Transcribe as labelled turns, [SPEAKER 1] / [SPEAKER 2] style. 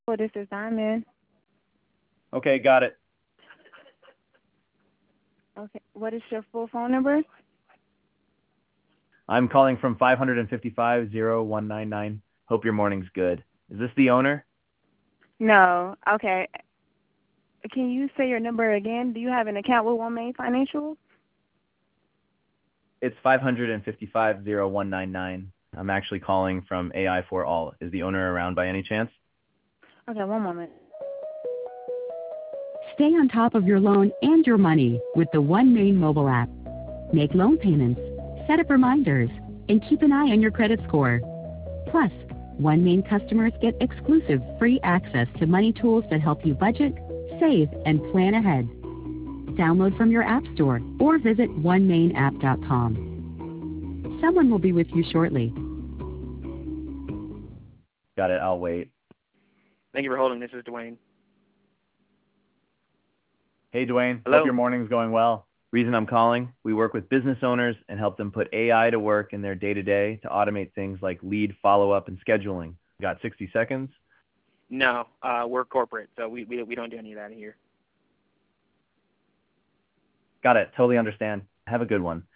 [SPEAKER 1] Well, this is Diamond.
[SPEAKER 2] Okay, got it.
[SPEAKER 1] Okay. What is your full phone number?
[SPEAKER 2] I'm calling from 555-0199. Hope your morning's good. Is this the owner?
[SPEAKER 1] No. Okay. Can you say your number again? Do you have an account with One Main Financial?
[SPEAKER 2] It's 555-0199. I'm actually calling from AI for All. Is the owner around by any chance?
[SPEAKER 1] Okay, one moment.
[SPEAKER 3] Stay on top of your loan and your money with the One Main mobile app. Make loan payments, set up reminders, and keep an eye on your credit score. Plus, One Main customers get exclusive free access to money tools that help you budget, save, and plan ahead. Download from your app store or visit onemainapp.com. Someone will be with you shortly.
[SPEAKER 2] Got it, I'll wait.
[SPEAKER 4] Thank you for holding. This is Dwayne.
[SPEAKER 2] Hey, Dwayne.
[SPEAKER 4] Hello.
[SPEAKER 2] Hope your morning's going well. Reason I'm calling, we work with business owners and help them put AI to work in their day-to-day to automate things like lead follow-up and scheduling. Got 60 seconds?
[SPEAKER 4] No, we're corporate, so we don't do any of that here.
[SPEAKER 2] Got it. Totally understand. Have a good one.